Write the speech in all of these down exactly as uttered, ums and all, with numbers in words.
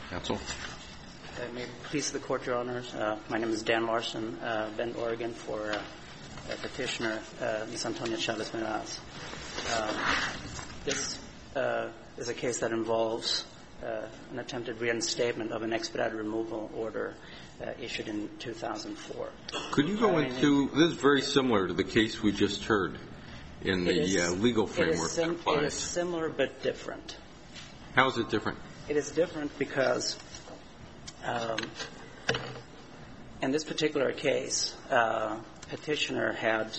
Counsel. Uh, may it please the Court, Your Honors. Uh, my name is Dan Larson, uh, Bend, Oregon, for uh, Petitioner uh, Miz Antonia Chavez-Meraz. Uh, this uh, is a case that involves uh, an attempted reinstatement of an expedited removal order uh, issued in two thousand four. Could you go into – this is very similar to the case we just heard in the is, uh, legal framework that applies. It is similar but different. How is it different? It is different because um, in this particular case, uh, Petitioner had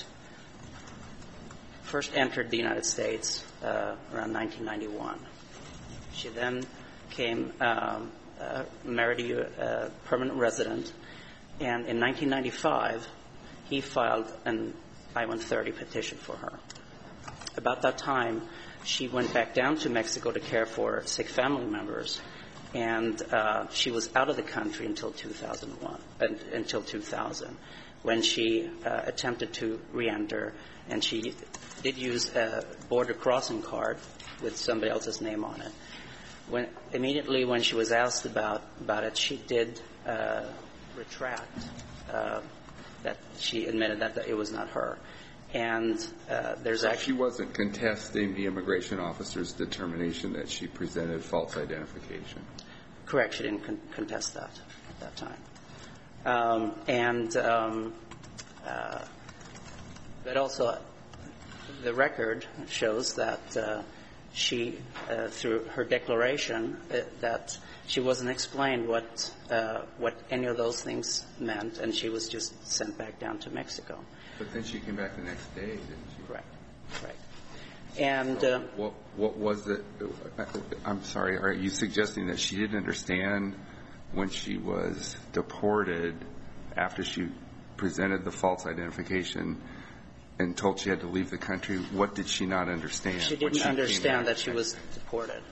first entered the United States uh, around nineteen ninety-one. She then came, um, uh, married a uh, permanent resident, and in nineteen ninety-five, he filed an I one thirty petition for her. About that time, she went back down to Mexico to care for sick family members, and uh, she was out of the country until two thousand one, uh, until two thousand, when she uh, attempted to re-enter, and she did use a border crossing card with somebody else's name on it. When immediately when she was asked about about it, she did uh, retract uh, that she admitted that, that it was not her. And uh, there's so actually... She wasn't contesting the immigration officer's determination that she presented false identification. Correct. She didn't con- contest that at that time. Um, and um, uh, but also the record shows that uh, she, uh, through her declaration, uh, that she wasn't explained what uh, what any of those things meant, and she was just sent back down to Mexico. But then she came back the next day, didn't she? Correct. Right. And so uh, what what was it? I'm sorry. Are you suggesting that she didn't understand when she was deported after she presented the false identification and told she had to leave the country? What did she not understand? She didn't she understand that she was deported.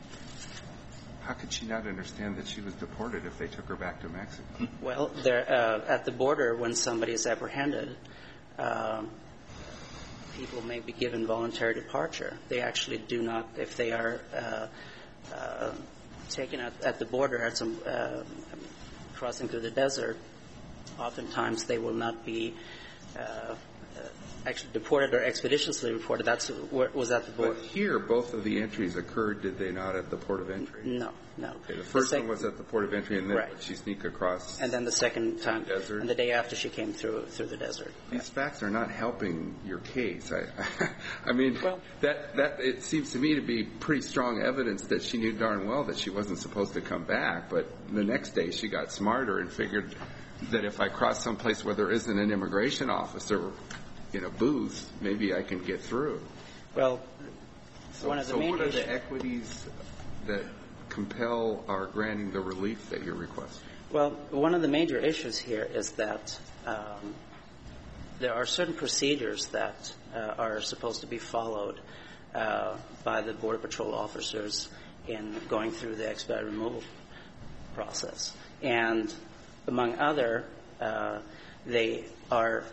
How could she not understand that she was deported if they took her back to Mexico? Well, there, uh, at the border, when somebody is apprehended, um, people may be given voluntary departure. They actually do not, if they are uh, uh, taken at, at the border at some uh, crossing through the desert, oftentimes they will not be uh, actually deported or expeditiously reported. That's what was at the border. But here, both of the entries occurred, did they not, at the port of entry? No, no. Okay, the first the sec- one was at the port of entry, and then right. she sneaked across. And then the second time, the desert. And the day after she came through through the desert. These yeah. facts are not helping your case. I, I mean, well, that that it seems to me to be pretty strong evidence that she knew darn well that she wasn't supposed to come back. But the next day, she got smarter and figured that if I cross someplace where there isn't an immigration officer in a booth, maybe I can get through. Well, so, one of the so main what are issues, the equities that compel our granting the relief that you're requesting? Well, one of the major issues here is that um, there are certain procedures that uh, are supposed to be followed uh, by the Border Patrol officers in going through the expedited removal process. And among other, uh, they are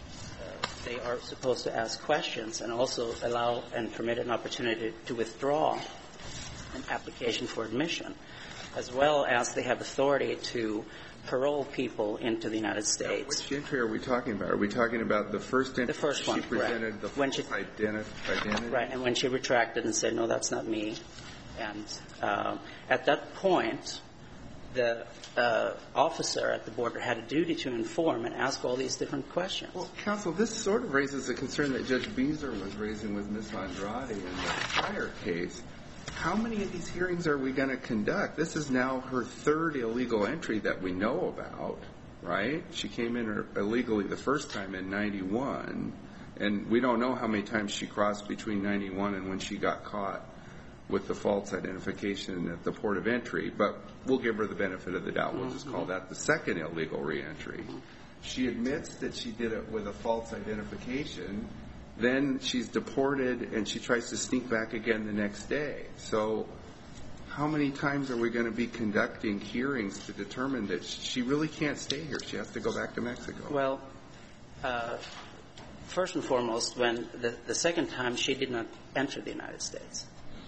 They are supposed to ask questions and also allow and permit an opportunity to withdraw an application for admission, as well as they have authority to parole people into the United States. Now, which entry are we talking about? Are we talking about the first entry? The first one, she presented correct. the when she, identi- identity? Right, and when she retracted and said, no, that's not me. And uh, at that point, the uh, officer at the border had a duty to inform and ask all these different questions. Well, counsel, this sort of raises a concern that Judge Beezer was raising with Miz Andrade in the prior case. How many of these hearings are we going to conduct? This is now her third illegal entry that we know about, right? She came in illegally the first time in ninety-one, and we don't know how many times she crossed between ninety-one and when she got caught with the false identification at the port of entry, but we'll give her the benefit of the doubt. We'll just call that the second illegal reentry. She admits that she did it with a false identification. Then she's deported, and she tries to sneak back again the next day. So how many times are we going to be conducting hearings to determine that she really can't stay here? She has to go back to Mexico. Well, uh, first and foremost, when the, the second time she did not enter the United States.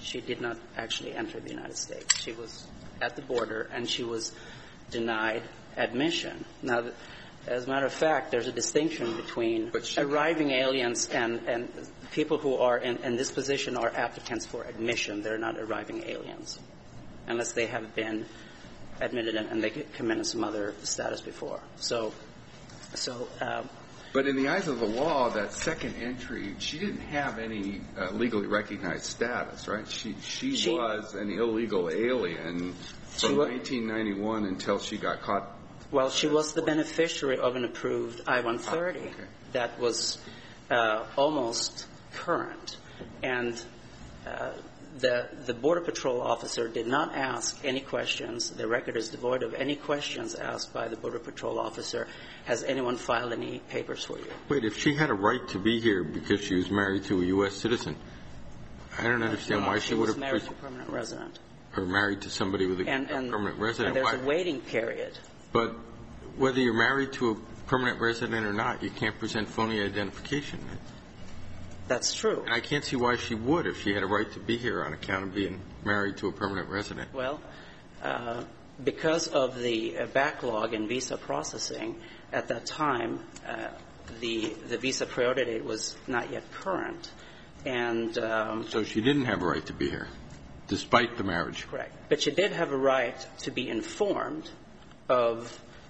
she did not actually enter the United States. She was at the border, and she was denied admission. Now, as a matter of fact, there's a distinction between arriving aliens and, and people who are in, in this position are applicants for admission. They're not arriving aliens, unless they have been admitted and, and they come in some other status before. So, so. Um, But in the eyes of the law, that second entry, she didn't have any uh, legally recognized status, right? She she, she was an illegal alien from nineteen ninety-one until she got caught. Well, she was the beneficiary of an approved I one thirty ah, okay. that was uh, almost current, and uh, the the Border Patrol officer did not ask any questions. The record is devoid of any questions asked by the Border Patrol officer. Has anyone filed any papers for you? Wait, if she had a right to be here because she was married to a U S citizen, I don't understand no, why she, she would was have married to a permanent resident. Or married to somebody with a, and, a and, permanent resident. And there's why? a waiting period. But whether you're married to a permanent resident or not, you can't present phony identification. That's true. And I can't see why she would if she had a right to be here on account of being married to a permanent resident. Well, uh, because of the uh, backlog in visa processing, at that time, uh, the the visa priority date was not yet current, and um, so she didn't have a right to be here, despite the marriage. Correct. But she did have a right to be informed of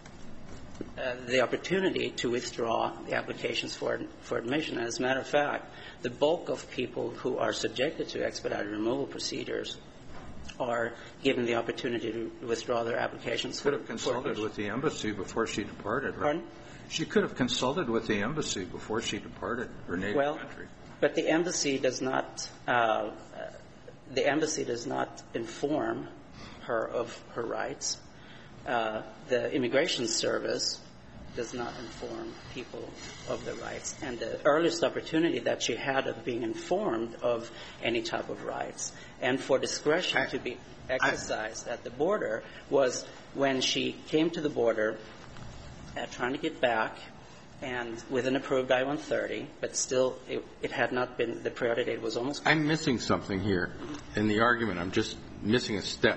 uh, the opportunity to withdraw the applications for for admission. As a matter of fact, the bulk of people who are subjected to expedited removal procedures are given the opportunity to withdraw their applications. She could have consulted with the embassy before she departed, right? Pardon? She could have consulted with the embassy before she departed her native well, country. But the embassy does not. Uh, the embassy does not inform her of her rights. Uh, the Immigration Service does not inform people of their rights. And the earliest opportunity that she had of being informed of any type of rights and for discretion I, to be exercised I, at the border was when she came to the border uh, trying to get back and with an approved I one thirty, but still it, it had not been, the priority date was almost... I'm missing something here in the argument. I'm just missing a step.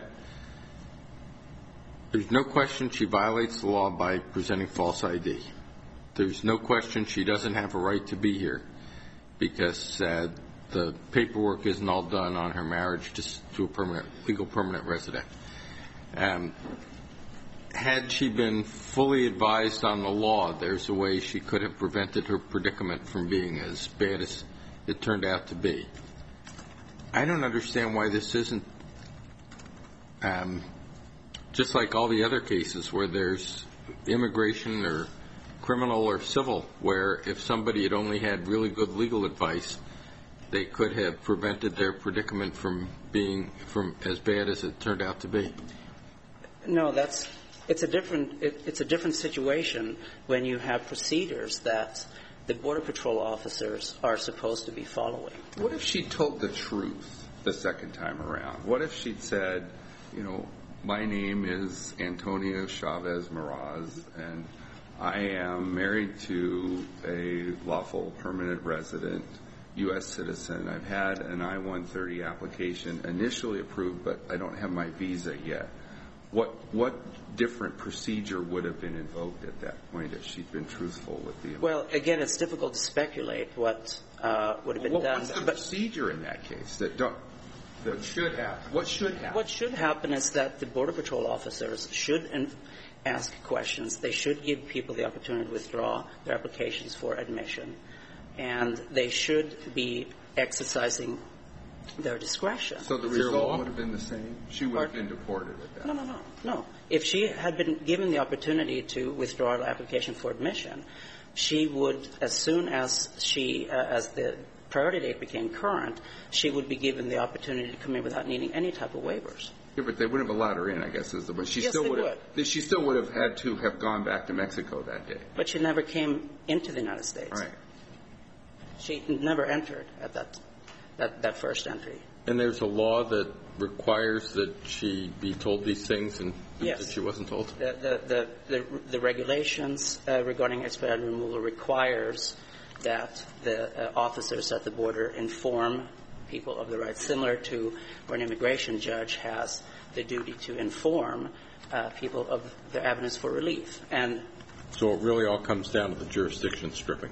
There's no question she violates the law by presenting false I D. There's no question she doesn't have a right to be here because uh, the paperwork isn't all done on her marriage to, to a permanent, legal permanent resident. Um, had she been fully advised on the law, there's a way she could have prevented her predicament from being as bad as it turned out to be. I don't understand why this isn't um, just like all the other cases where there's immigration or criminal or civil, where if somebody had only had really good legal advice, they could have prevented their predicament from being from as bad as it turned out to be. No, that's it's a different it, it's a different situation when you have procedures that the Border Patrol officers are supposed to be following. What if she told the truth the second time around? What if she'd said, you know, my name is Antonio Chavez Meraz, and I am married to a lawful permanent resident, U S citizen. I've had an I one thirty application initially approved, but I don't have my visa yet. What what different procedure would have been invoked at that point if she'd been truthful with the... Well, again, it's difficult to speculate what uh, would have been well, done. What's the but procedure in that case? That don't... That should happen. What should happen? What should happen is that the Border Patrol officers should in- ask questions. They should give people the opportunity to withdraw their applications for admission. And they should be exercising their discretion. So the result would have been the same? She would have been deported at that? No, no, no. No. If she had been given the opportunity to withdraw the application for admission, she would, as soon as she, uh, as the priority date became current, she would be given the opportunity to come in without needing any type of waivers. Yeah, but they wouldn't have allowed her in, I guess, is the way. She yes, still they would would. Have, she still would have had to have gone back to Mexico that day. But she never came into the United States. Right. She never entered at that, that, that first entry. And there's a law that requires that she be told these things and yes. that she wasn't told? The, the, the, the, the regulations uh, regarding expedited removal requires that the uh, officers at the border inform people of the rights, similar to where an immigration judge has the duty to inform uh, people of their avenues for relief. And so it really all comes down to the jurisdiction stripping.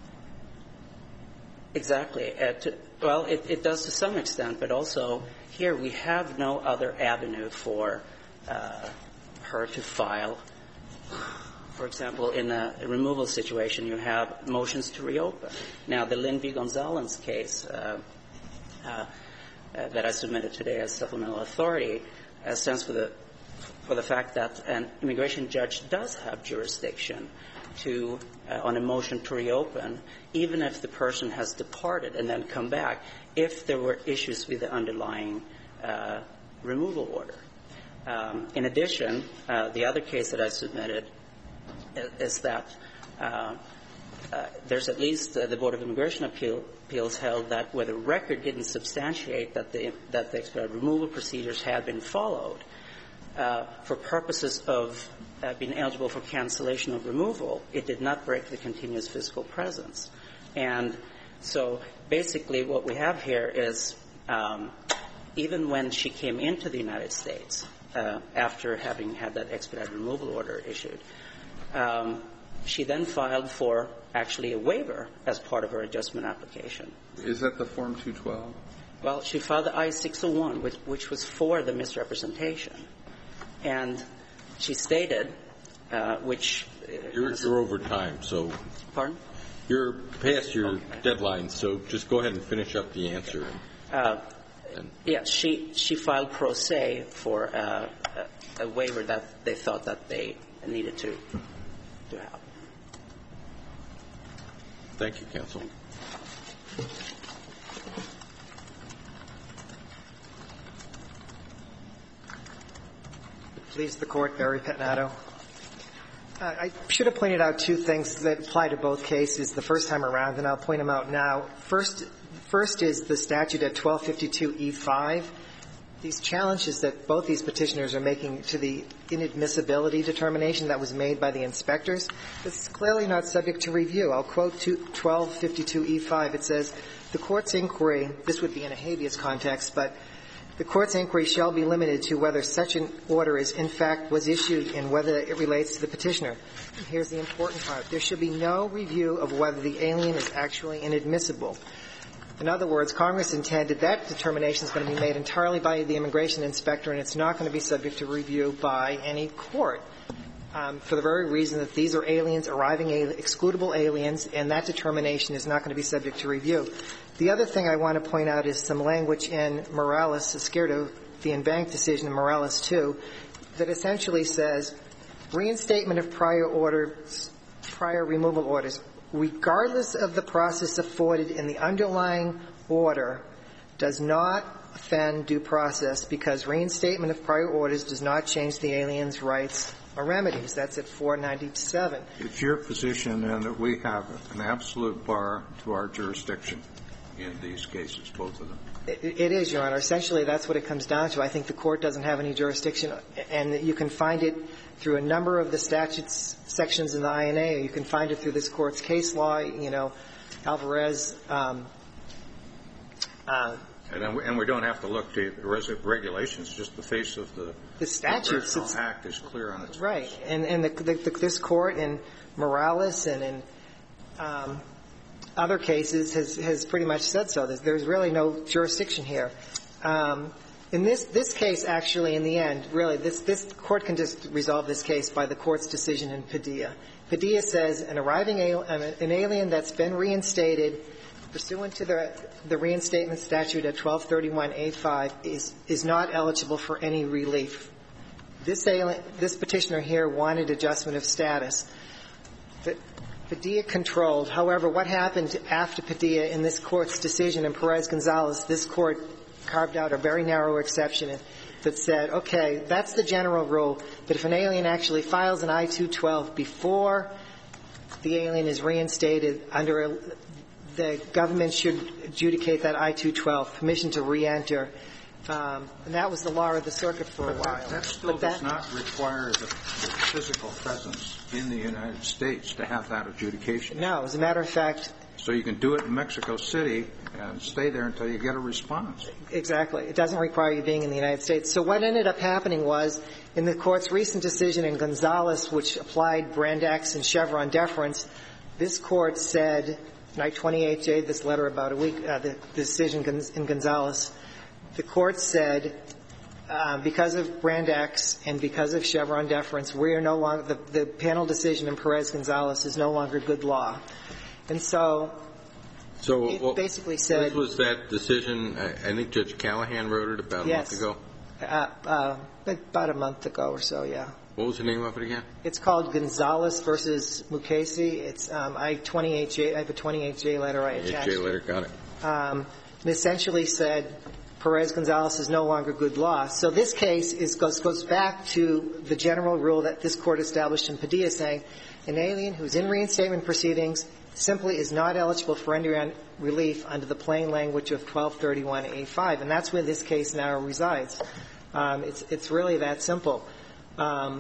Exactly. Uh, to, well, it, it does to some extent, but also here we have no other avenue for uh, her to file. For example, in a removal situation, you have motions to reopen. Now, the Lynn V. Gonzalez case uh, uh, uh, that I submitted today as supplemental authority uh, stands for the for the fact that an immigration judge does have jurisdiction to, uh, on a motion to reopen, even if the person has departed and then come back, if there were issues with the underlying uh, removal order. Um, in addition, uh, the other case that I submitted is that uh, uh, there's at least uh, the Board of Immigration Appeal, Appeals held that where the record didn't substantiate that the that the expedited removal procedures had been followed, uh, for purposes of uh, being eligible for cancellation of removal, it did not break the continuous physical presence. And so basically what we have here is um, even when she came into the United States uh, after having had that expedited removal order issued, Um, she then filed for actually a waiver as part of her adjustment application. Is that the Form two twelve? Well, she filed the I six oh one, which, which was for the misrepresentation. And she stated, uh, which... You're, you're over time, so... Pardon? You're past your okay. deadline, so just go ahead and finish up the answer. Uh, yeah, she, she filed pro se for uh, a, a waiver that they thought that they needed to to have. Thank you, counsel. Please, the Court, Barry Pettinato. Uh, I should have pointed out two things that apply to both cases the first time around, and I'll point them out now. First, first is the statute at twelve fifty-two E five. These challenges that both these petitioners are making to the inadmissibility determination that was made by the inspectors, this is clearly not subject to review. I'll quote twelve fifty-two E five. It says, the Court's inquiry, this would be in a habeas context, but the Court's inquiry shall be limited to whether such an order is in fact was issued and whether it relates to the petitioner. And here's the important part. There should be no review of whether the alien is actually inadmissible. In other words, Congress intended that determination is going to be made entirely by the immigration inspector, and it's not going to be subject to review by any court, um, for the very reason that these are aliens, arriving al- excludable aliens, and that determination is not going to be subject to review. The other thing I want to point out is some language in Morales, Izquierdo, the en-banc decision in Morales two, that essentially says reinstatement of prior orders, prior removal orders, regardless of the process afforded in the underlying order, does not offend due process because reinstatement of prior orders does not change the alien's rights or remedies. That's at four ninety-seven. It's your position, then, that we have an absolute bar to our jurisdiction in these cases, both of them? It, it is, Your Honor. Essentially, that's what it comes down to. I think the Court doesn't have any jurisdiction, and you can find it through a number of the statutes sections in the I N A, or you can find it through this Court's case law, you know, Alvarez. Um, uh, and, we, and we don't have to look to the res- regulations, just the face of the, the statutes. The Act is clear on its right. face. And, and the, the, the, this Court in Morales and in um, other cases has, has pretty much said so. There's, there's really no jurisdiction here. Um, in this, this case, actually, in the end, really, this, this Court can just resolve this case by the Court's decision in Padilla. Padilla says an arriving al- an alien that's been reinstated pursuant to the, the reinstatement statute at twelve thirty-one A five is, is not eligible for any relief. This alien, this petitioner here wanted adjustment of status. The, Padilla controlled. However, what happened after Padilla in this Court's decision in Perez-Gonzalez, this Court carved out a very narrow exception that said, okay, that's the general rule, but if an alien actually files an I two twelve before the alien is reinstated, under a, the government should adjudicate that I two twelve, permission to reenter, Um, and that was the law of the circuit for a while. That still but does that, not require the, the physical presence in the United States to have that adjudication. No, as a matter of fact. So you can do it in Mexico City and stay there until you get a response. Exactly. It doesn't require you being in the United States. So what ended up happening was, in the Court's recent decision in Gonzales, which applied Brand X and Chevron deference, this Court said, and I twenty-eight J'd this letter about a week, uh, the decision in Gonzales, the Court said, uh, because of Brand X and because of Chevron deference, we are no longer, the, the panel decision in Perez-Gonzales is no longer good law. And so, so it well, basically said. This was that decision, I, I think Judge Callahan wrote it about a yes, month ago? Uh, uh, about a month ago or so, yeah. What was the name of it again? It's called Gonzales versus Mukasey. It's um, I twenty-eight J. I have a twenty-eight J letter I attached. twenty-eight J letter, got it. Um, it essentially said Perez-Gonzales is no longer good law. So this case is, goes, goes back to the general rule that this Court established in Padilla, saying an alien who's in reinstatement proceedings simply is not eligible for any relief under the plain language of twelve thirty-one A five, and that's where this case now resides. Um, it's, it's really that simple. Um,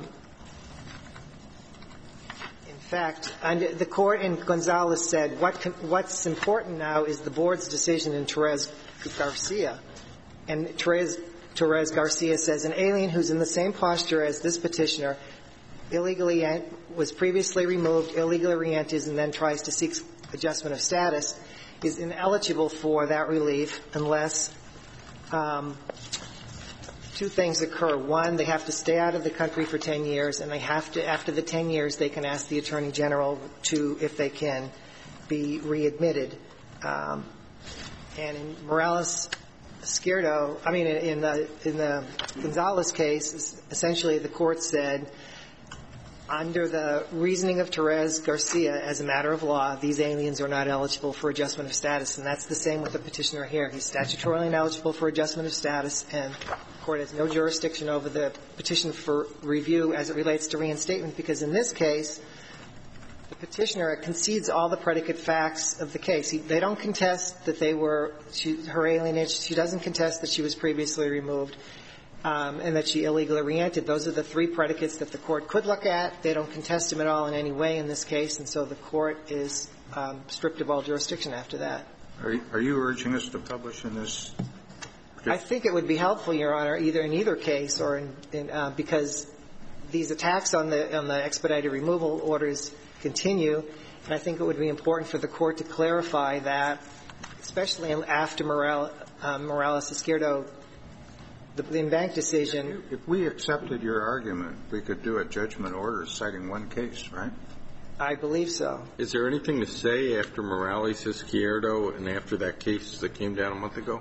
in fact, under, the Court in Gonzales said what con, what's important now is the Board's decision in Torres-Garcia. And Torres, Torres-Garcia says an alien who's in the same posture as this petitioner illegally was previously removed, illegally re-enters, and then tries to seek adjustment of status is ineligible for that relief unless um, two things occur. One, they have to stay out of the country for ten years, and they have to, after the ten years, they can ask the Attorney General to, if they can, be readmitted. Um, and in Morales-Izquierdo, I mean, in the, in the Gonzales case, essentially the Court said, under the reasoning of Torres-Garcia, as a matter of law, these aliens are not eligible for adjustment of status. And that's the same with the petitioner here. He's statutorily ineligible for adjustment of status, and the Court has no jurisdiction over the petition for review as it relates to reinstatement, because in this case, the petitioner concedes all the predicate facts of the case. He, they don't contest that they were she, her alienage. She doesn't contest that she was previously removed. Um, and that she illegally re-entered. Those are the three predicates that the Court could look at. They don't contest them at all in any way in this case, and so the Court is um, stripped of all jurisdiction after that. Are you, are you urging us to publish in this? I think it would be helpful, Your Honor, either in either case or in, in uh, because these attacks on the on the expedited removal orders continue, and I think it would be important for the Court to clarify that, especially after Morales, um, Morales-Izquierdo, the in-bank decision. If we accepted your argument, we could do a judgment order citing one case, right? I believe so. Is there anything to say after Morales-Izquierdo and after that case that came down a month ago?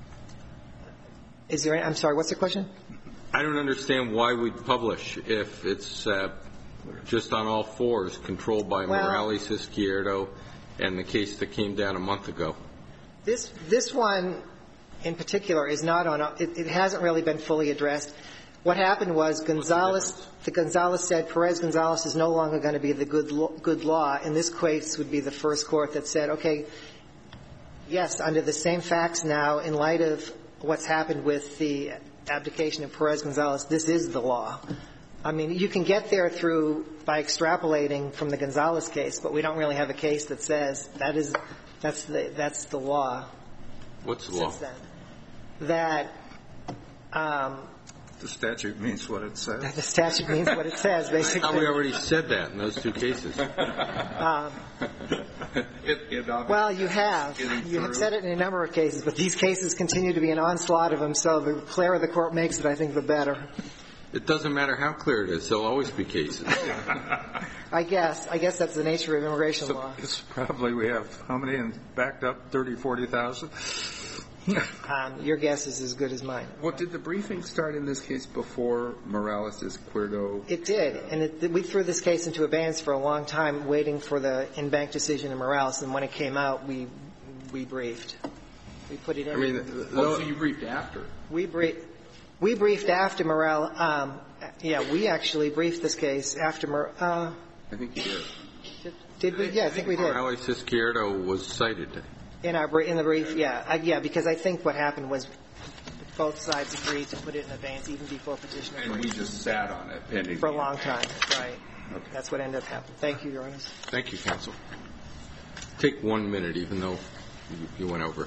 Is there any, I'm sorry, what's the question? I don't understand why we'd publish if it's uh, just on all fours, controlled by well, Morales-Izquierdo and the case that came down a month ago. This, this one in particular is not on, it, it hasn't really been fully addressed. What happened was Gonzales, the Gonzales said Perez-Gonzales is no longer going to be the good, lo, good law, and this case would be the first court that said, okay, yes, under the same facts now, in light of what's happened with the abdication of Perez-Gonzales, this is the law. I mean, you can get there through, by extrapolating from the Gonzales case, but we don't really have a case that says that is, that's the, that's the law. What's the law? Then. That um, the statute means what it says. The statute means what it says, basically. I thought we already said that in those two cases. Um, it, it well, you have. You have said it in a number of cases, but these cases continue to be an onslaught of them, so the clearer the Court makes it, I think, the better. It doesn't matter how clear it is. There'll always be cases. I guess. I guess that's the nature of immigration so law. It's probably we have how many in backed up? thirty, forty thousand? um, your guess is as good as mine. Well, did the briefing start in this case before Morales-Izquierdo? It did, and it, we threw this case into abeyance for a long time, waiting for the in-bank decision in Morales. And when it came out, we we briefed. We put it in. I mean, oh, so you briefed after? We briefed. We briefed after Morales. Um, yeah, we actually briefed this case after Morales. Uh, I think you did. Did, did we? Yeah, I think we did. Morales-Izquierdo was cited. In our in the brief, yeah, uh, yeah, because I think what happened was both sides agreed to put it in abeyance even before petitioner And we briefed. just sat on it pending. For a long time, right. Okay. That's what ended up happening. Thank you, Your Honor. Thank you, counsel. Take one minute, even though you, you went over.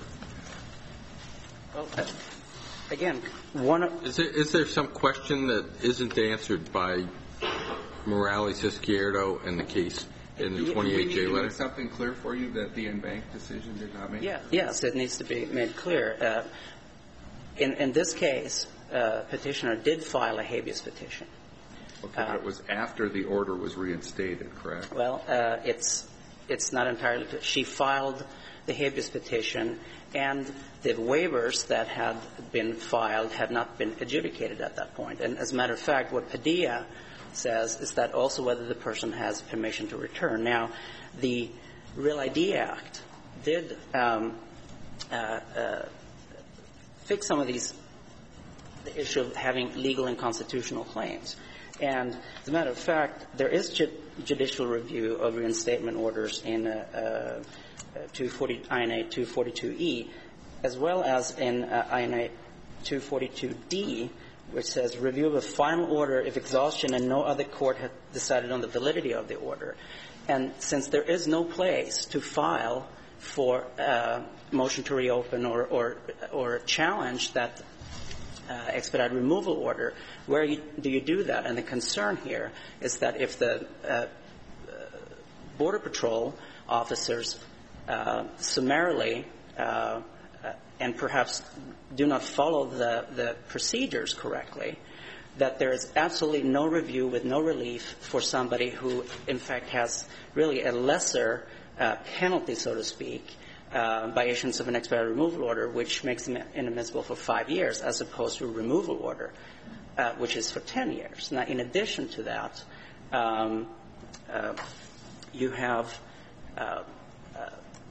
Well, uh, again, one of Is there, is there some question that isn't answered by Morales Izquierdo and the case in the twenty-eight J Do we need to letter? make something clear for you that the en-banc decision did not make? Yeah, yes, it needs to be made clear. Uh, in, in this case, uh, petitioner did file a habeas petition. Okay, but it was after the order was reinstated, correct? Well, uh, it's it's not entirely clear. She filed the habeas petition, and the waivers that had been filed had not been adjudicated at that point. And as a matter of fact, what Padilla says is that also whether the person has permission to return. Now, the Real I D Act did um, uh, uh, fix some of these, the issue of having legal and constitutional claims. And as a matter of fact, there is ju- judicial review of reinstatement orders in uh, uh, two forty, I N A two forty-two E, as well as in uh, I N A two forty-two D, which says review of a final order if exhaustion and no other court has decided on the validity of the order. And since there is no place to file for uh, motion to reopen or, or, or challenge that uh, expedited removal order, where you, do you do that? And the concern here is that if the uh, Border Patrol officers uh, summarily uh, and perhaps do not follow the, the procedures correctly, that there is absolutely no review with no relief for somebody who, in fact, has really a lesser uh, penalty, so to speak, uh, by issuance of an expedited removal order, which makes them inadmissible for five years, as opposed to a removal order, uh, which is for ten years. Now, in addition to that, um, uh, you have uh, uh,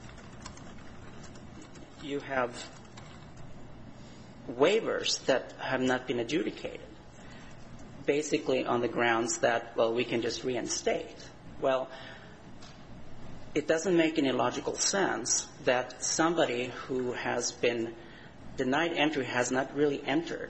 you have waivers that have not been adjudicated, basically on the grounds that, well, we can just reinstate. Well, it doesn't make any logical sense that somebody who has been denied entry, has not really entered,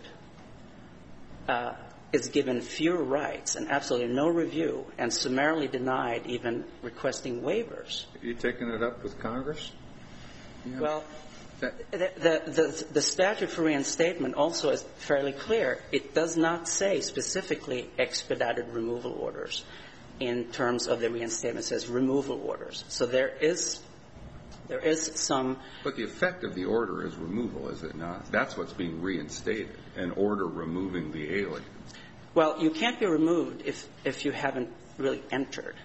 uh, is given fewer rights and absolutely no review and summarily denied even requesting waivers. Are you taking it up with Congress? Yeah. Well, the, the, the, the statute for reinstatement also is fairly clear. It does not say specifically expedited removal orders in terms of the reinstatement. It says removal orders. So there is there is some. But the effect of the order is removal, is it not? That's what's being reinstated, an order removing the alien. Well, you can't be removed if if you haven't really entered.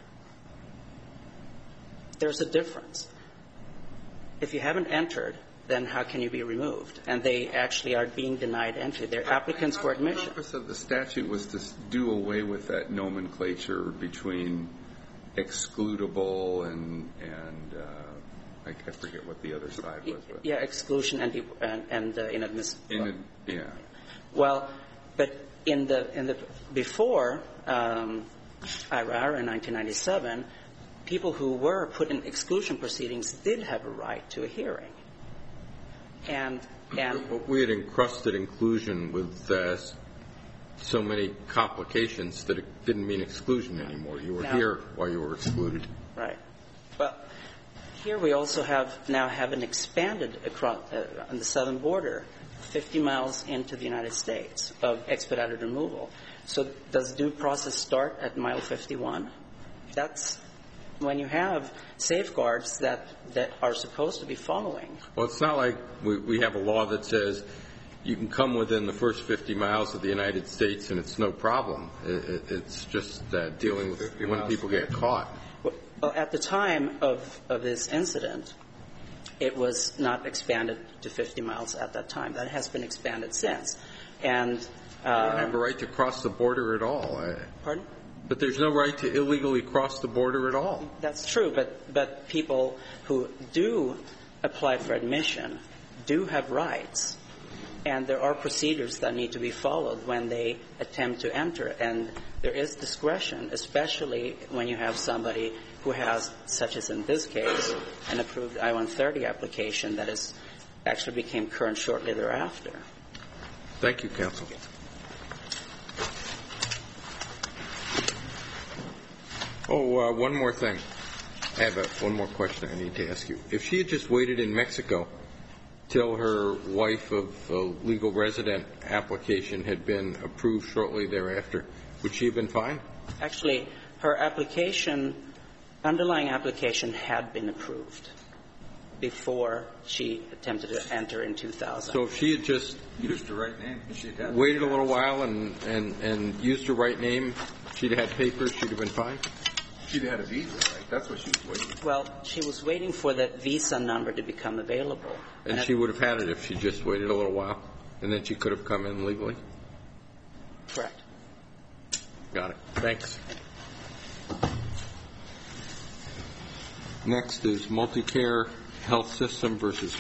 There's a difference. If you haven't entered, then how can you be removed? And they actually are being denied entry. They're applicants for admission. The purpose of the statute was to do away with that nomenclature between excludable and, and uh, I, I forget what the other side was. But Yeah, exclusion and, and, and uh, inadmissible. in a, yeah. Well, but in the, in the, before um, I R A R in nineteen ninety-seven, people who were put in exclusion proceedings did have a right to a hearing. And, and We had encrusted inclusion with uh, so many complications that it didn't mean exclusion anymore. You were Now- here while you were excluded. right. Well, here we also have now have an expanded across uh, on the southern border, fifty miles into the United States of expedited removal. So does due process start at mile fifty-one? That's when you have safeguards that, that are supposed to be following. Well, it's not like we, we have a law that says you can come within the first fifty miles of the United States and it's no problem. It, it, it's just uh, dealing with when people get caught. Well, at the time of, of this incident, it was not expanded to fifty miles at that time. That has been expanded since. And uh, You don't have a right to cross the border at all. Uh, pardon? But there's no right to illegally cross the border at all. That's true, but but people who do apply for admission do have rights, and there are procedures that need to be followed when they attempt to enter. And there is discretion, especially when you have somebody who has, such as in this case, an approved I one thirty application that is actually became current shortly thereafter. Thank you, counsel. Oh, uh, one more thing. I have a, one more question I need to ask you. If she had just waited in Mexico till her wife of uh, legal resident application had been approved shortly thereafter, would she have been fine? Actually, her application, underlying application had been approved before she attempted to enter in two thousand. So if she had just Used the right name. She'd have waited a little while and, and, and used her right name, she'd have had papers, she'd have been fine? She'd had a visa, right? That's what she was waiting for. Well, she was waiting for that visa number to become available. And she would have had it if she just waited a little while, and then she could have come in legally? Correct. Got it. Thanks. Next is Multicare Health System versus